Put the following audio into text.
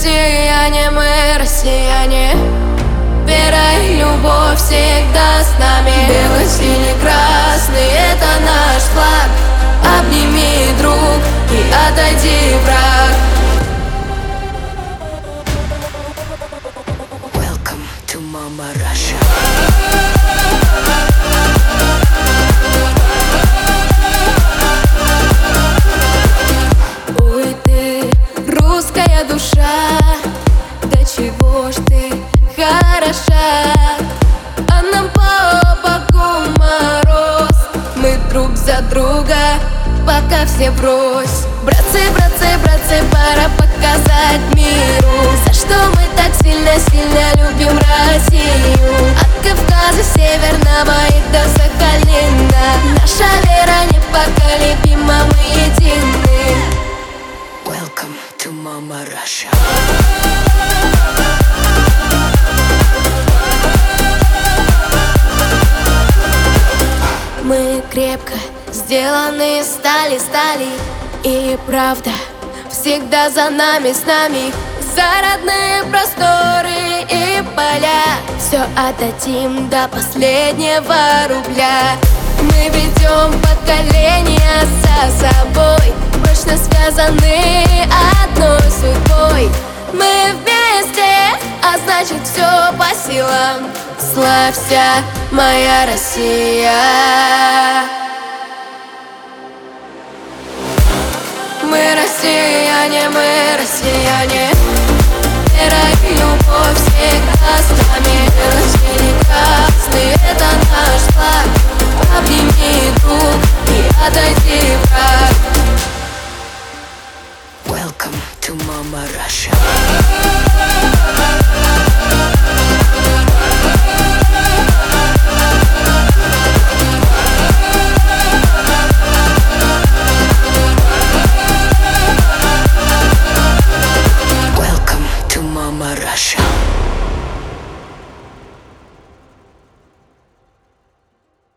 россияне, мы россияне. Вера и любовь всегда с нами. Белый, синий, красный — это наш флаг. Обними, друг, и отойди, враг. Welcome to Mama Russia. Ой, ты, русская душа, до чего ж ты хороша. А нам по боку мороз, мы друг за друга, пока все врозь. Братцы, братцы, братцы, пора показать миру, за что мы так сильно, сильно любим Россию. От Кавказа северного и до Сахалина наша вера непоколебима, мы едины. Welcome to Mama Russia. Мы крепко сделаны из стали, стали. И правда всегда за нами, с нами. За родные просторы и поля все отдадим до последнего рубля. Мы ведем поколения за собой, прочно связаны одной судьбой. Мы вместе, а значит все по силам. Славься, моя Россия. Мы россияне, мы россияне.